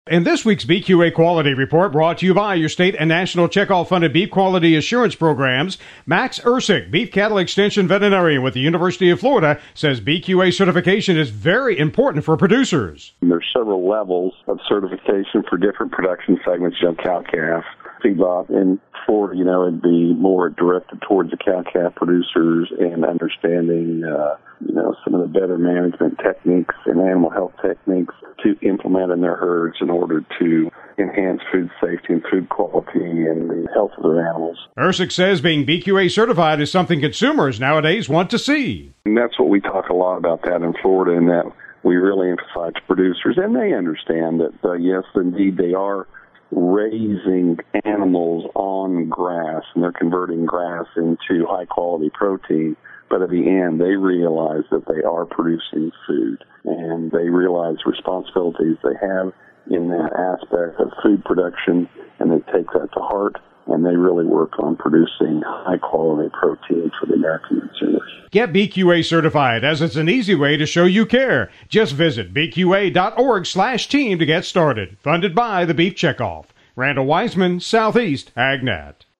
In this week's BQA Quality Report, brought to you by your state and national checkoff-funded beef quality assurance programs, Max Ersick, beef cattle extension veterinarian with the University of Florida, says BQA certification is very important for producers. There's several levels of certification for different production segments, cow-calf, feedlot. In Florida, it'd be more directed towards the cow-calf producers and understanding, some of the better management techniques and animal health techniques to implement in their herds in order to enhance food safety and food quality and the health of their animals. Ersick says being BQA certified is something consumers nowadays want to see. And that's what we talk a lot about that in Florida, and that we really emphasize to producers, and they understand that, yes, indeed, they are raising animals on grass, and they're converting grass into high-quality protein. But at the end, they realize that they are producing food, and they realize responsibilities they have in that aspect of food production, and they take that to heart, and they really work on producing high-quality protein for the American consumers. Get BQA certified, as it's an easy way to show you care. Just visit bqa.org/team to get started. Funded by the Beef Checkoff. Randall Wiseman, Southeast AgNet.